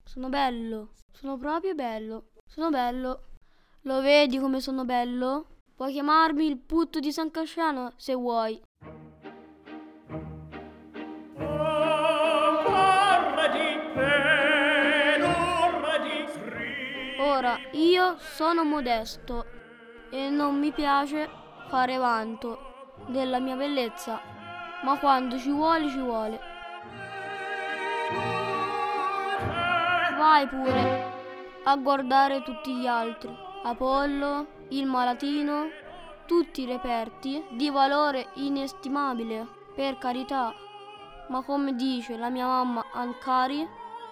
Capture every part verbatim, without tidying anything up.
Sono bello, sono proprio bello, sono bello. Lo vedi come sono bello? Puoi chiamarmi il putto di San Casciano se vuoi. Ora, io sono modesto e non mi piace fare vanto della mia bellezza, ma quando ci vuole, ci vuole. Vai pure a guardare tutti gli altri, Apollo, il Malatino, tutti reperti di valore inestimabile, per carità, ma come dice la mia mamma Ancari,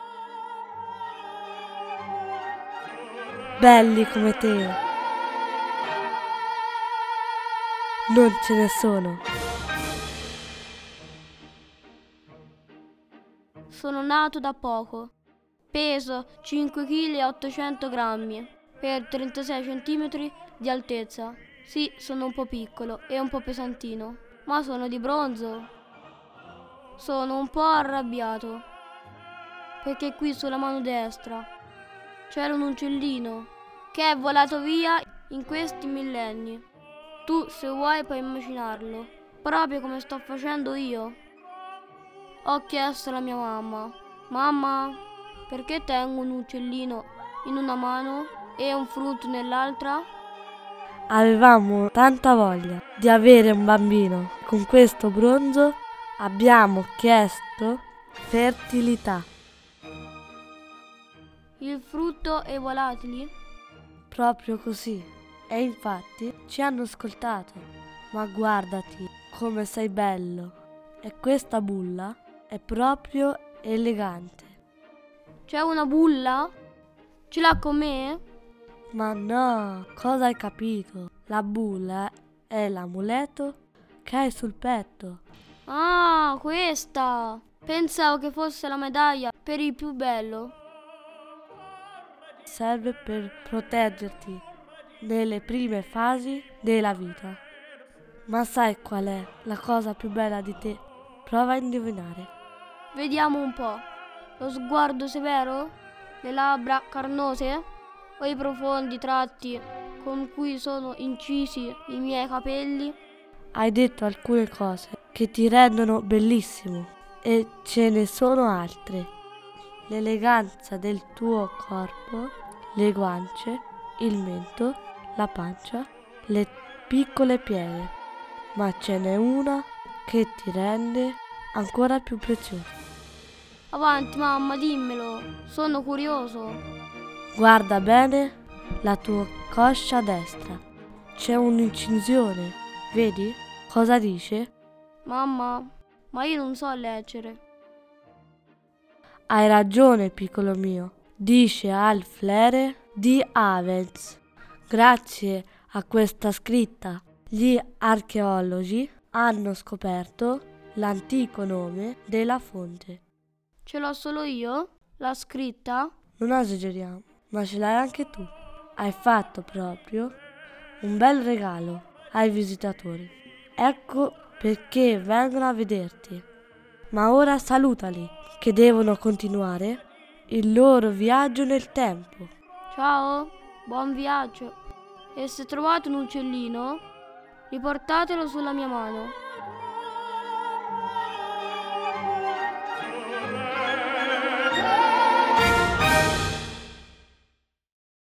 belli come te non ce ne sono. Sono nato da poco, peso cinque chili e ottocento grammi per trentasei centimetri di altezza. Sì, sono un po' piccolo e un po' pesantino, ma sono di bronzo. Sono un po' arrabbiato perché qui sulla mano destra c'era un uccellino che è volato via in questi millenni. Tu, se vuoi, puoi immaginarlo, proprio come sto facendo io. Ho chiesto alla mia mamma: mamma, perché tengo un uccellino in una mano e un frutto nell'altra? Avevamo tanta voglia di avere un bambino. Con questo bronzo abbiamo chiesto fertilità. Il frutto e i volatili? Proprio così. E infatti ci hanno ascoltato. Ma guardati come sei bello. E questa bulla è proprio elegante. C'è una bulla? Ce l'ha con me? Ma no, cosa hai capito? La bulla è l'amuleto che hai sul petto. Ah, questa! Pensavo che fosse la medaglia per il più bello. Serve per proteggerti nelle prime fasi della vita. Ma sai qual è la cosa più bella di te? Prova a indovinare. Vediamo un po'. Lo sguardo severo? Le labbra carnose? O i profondi tratti con cui sono incisi i miei capelli? Hai detto alcune cose che ti rendono bellissimo e ce ne sono altre. L'eleganza del tuo corpo, le guance, il mento, la pancia, le piccole pieghe. Ma ce n'è una che ti rende ancora più prezioso. Avanti, mamma, dimmelo. Sono curioso. Guarda bene la tua coscia destra. C'è un'incisione. Vedi? Cosa dice? Mamma, ma io non so leggere. Hai ragione, piccolo mio. Dice al Flere di Avens. Grazie a questa scritta, gli archeologi hanno scoperto l'antico nome della fonte. Ce l'ho solo io? La scritta? Non esageriamo, ma ce l'hai anche tu. Hai fatto proprio un bel regalo ai visitatori. Ecco perché vengono a vederti. Ma ora salutali, che devono continuare il loro viaggio nel tempo. Ciao, buon viaggio. E se trovate un uccellino, riportatelo sulla mia mano.